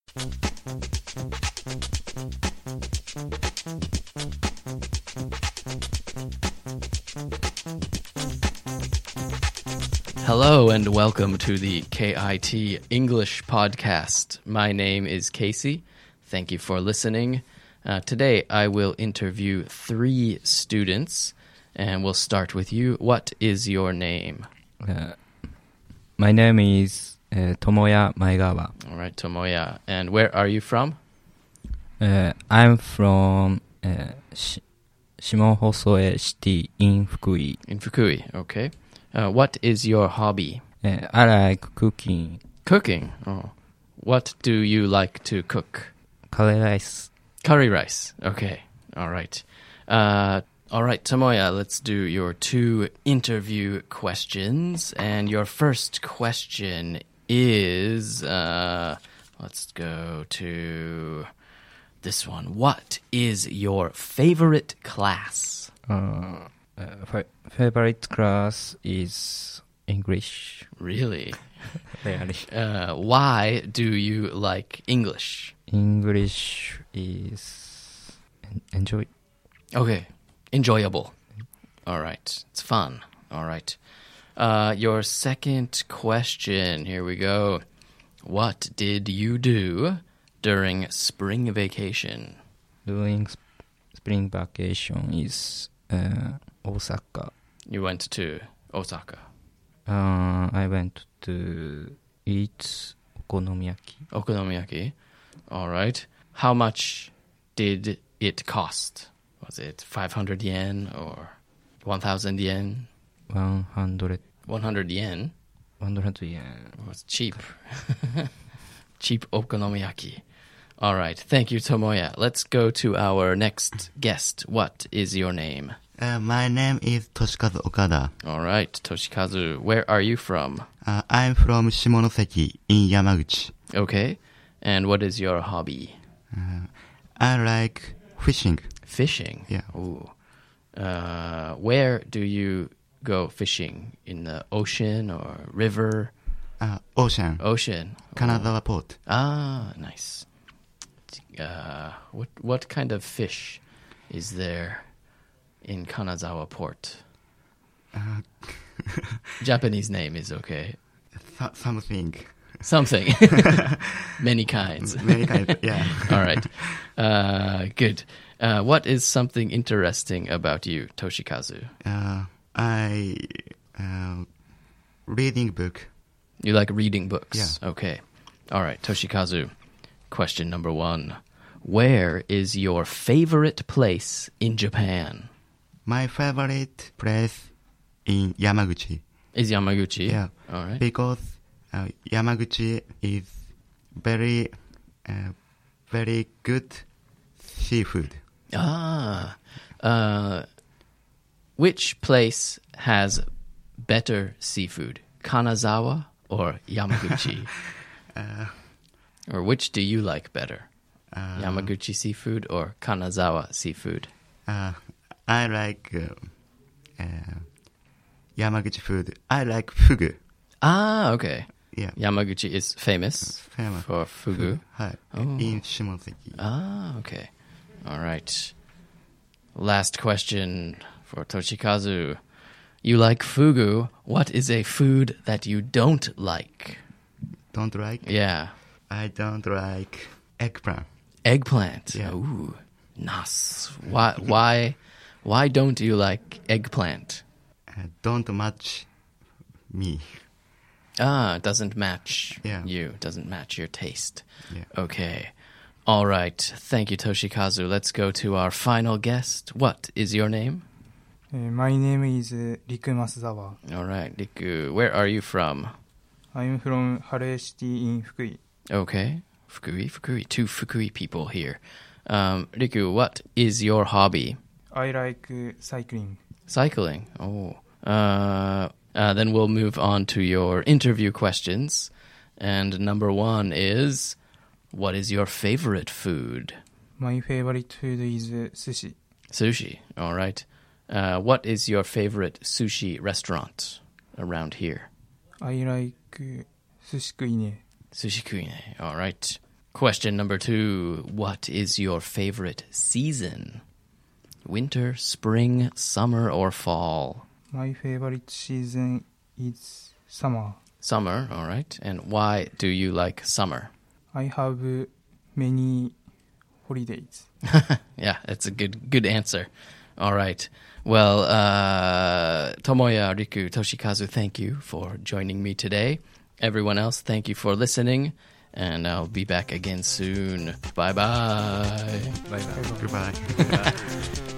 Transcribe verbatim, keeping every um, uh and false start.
Hello and welcome to the K I T English podcast. My name is Casey. Thank you for listening. Uh, today I will interview three students, and we'll start with you. What is your name? Uh, my name is uh, Tomoya Maegawa. All right, Tomoya. And where are you from? Uh, I'm from uh, Sh- Shimohosoe City in Fukui. In Fukui, okay. Uh, what is your hobby? Uh, I like cooking Cooking. Oh. What do you like to cook? curry rice. Curry rice. Okay. All right. Uh, all right, Tomoya, let's do your two interview questions. And your first question is, uh, let's go to this one. What is your favorite class? Uh, uh, fa- favorite class is English. Really? Really. Uh, why do you like English? English is en- enjoy. Okay. Enjoyable. All right. It's fun. All right. Uh, your second question. Here we go. What did you do during spring vacation? During sp- spring vacation is uh, Osaka. You went to Osaka. Uh, I went to eat okonomiyaki. Okonomiyaki. All right. How much did it cost? Was it five hundred yen or one thousand yen? one hundred, one hundred yen? one hundred yen. Oh, it's cheap. Cheap okonomiyaki. All right. Thank you, Tomoya. Let's go to our next guest. What is your name? Uh, my name is Toshikazu Okada. All right, Toshikazu. Where are you from? Uh, I'm from Shimonoseki in Yamaguchi. Okay. And what is your hobby? Uh, I like fishing. Fishing? Yeah. Ooh. Uh, where do you go fishing? In the ocean or river? Uh, ocean. Ocean. Kanazawa Port. Ah, nice. Uh, what what kind of fish is there in Kanazawa Port? Uh, Japanese name is okay. th- something. Something. Many kinds. Many kinds, yeah. All right. Uh, good. Uh, what is something interesting about you, Toshikazu? Uh, I uh, reading book. You like reading books? Yeah. Okay. All right, Toshikazu. Question number one. Where is your favorite place in Japan? My favorite place in Yamaguchi. Is Yamaguchi? Yeah. All right. Because uh, Yamaguchi is very, uh, very good seafood. Ah. Uh, which place has better seafood? Kanazawa or Yamaguchi? Uh, or which do you like better? uh, Yamaguchi seafood or Kanazawa seafood? Uh, I like uh, uh, Yamaguchi food. I like fugu. Ah, okay. Yeah. Yamaguchi is famous, Famous. for fugu. Hi. Oh. In Shimonoseki. Ah, okay. All right. Last question for Toshikazu. You like fugu. What is a food that you don't like? Don't like? Yeah. I don't like eggplant. Eggplant. Yeah. Ooh. Nas. Why why why don't you like eggplant? Uh, don't match me. Ah, it doesn't match Yeah. you. Doesn't match your taste. Yeah. Okay. All right. Thank you, Toshikazu. Let's go to our final guest. What is your name? Uh, my name is uh, Riku Masuzawa. All right, Riku. Where are you from? I'm from Harue City in Fukui. Okay. Fukui, Fukui. Two Fukui people here. Um, Riku, what is your hobby? I like uh, cycling. Cycling. Oh. Uh, uh, then we'll move on to your interview questions. And number one is, what is your favorite food? My favorite food is uh, sushi. Sushi. All right. Uh, what is your favorite sushi restaurant around here? I like uh, Sushi Kuine. Sushi Kuine. All right. Question number two. What is your favorite season? Winter, spring, summer, or fall? My favorite season is summer. Summer, all right. And why do you like summer? I have uh, many holidays. Yeah, that's a good good answer. All right. Well, uh, Tomoya, Riku, Toshikazu, thank you for joining me today. Everyone else, thank you for listening. And I'll be back again soon. Bye-bye. Bye bye. Goodbye.